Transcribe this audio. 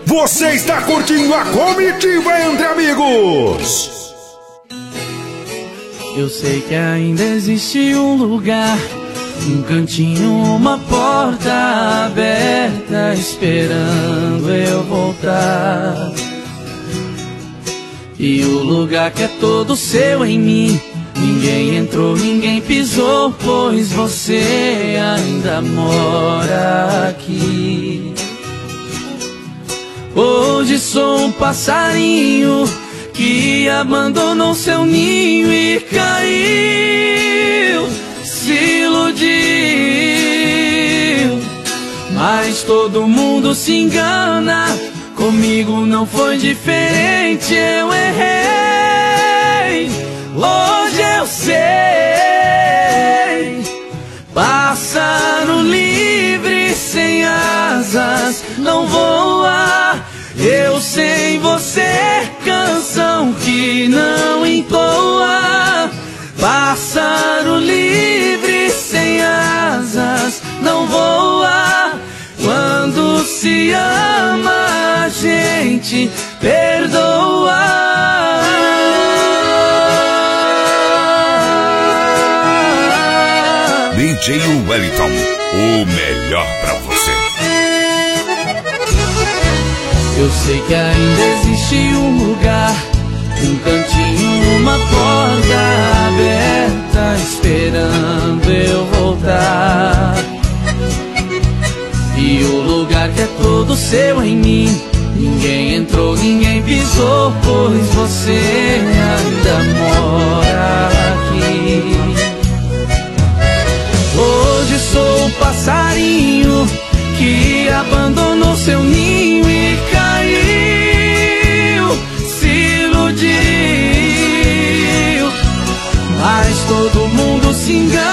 Você está curtindo a Comitiva Entre Amigos. Eu sei que ainda existe um lugar, um cantinho, uma porta aberta, esperando eu voltar. E o lugar que é todo seu em mim, ninguém entrou, ninguém pisou, pois você ainda mora aqui. Hoje sou um passarinho que abandonou seu ninho e caiu, se iludiu. Mas todo mundo se engana, comigo não foi diferente, eu errei. Hoje eu sei, pássaro livre sem asas não voa. Eu sem você, canção que não entoa. Pássaro livre sem asas não voa. Quando se ama, a gente perdoa. DJ Wellington, o melhor pra você. Eu sei que ainda existe um lugar, um cantinho, uma porta aberta, esperando eu voltar. E o lugar que é todo seu em mim, ninguém entrou, ninguém pisou, pois você ainda mora aqui. Hoje sou um passarinho que abandonou seu ninho e caiu, se iludiu. Mas todo mundo se engana,